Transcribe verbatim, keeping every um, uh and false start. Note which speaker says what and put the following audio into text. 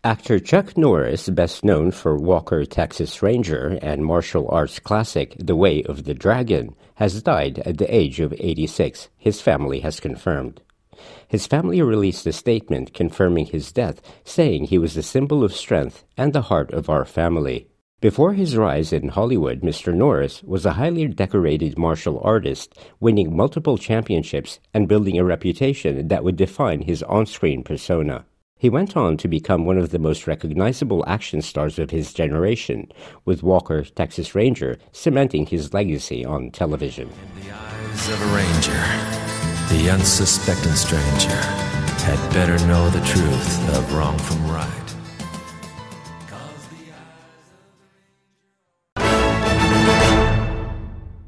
Speaker 1: Actor Chuck Norris, best known for Walker, Texas Ranger and martial arts classic The Way of the Dragon, has died at the age of eighty-six, his family has confirmed. His family released a statement confirming his death, saying he was a symbol of strength and the heart of our family. Before his rise in Hollywood, Mister Norris was a highly decorated martial artist, winning multiple championships and building a reputation that would define his on-screen persona. He went on to become one of the most recognizable action stars of his generation, with Walker, Texas Ranger cementing his legacy on television.
Speaker 2: In the eyes of a ranger, the unsuspecting stranger had better know the truth of wrong from right.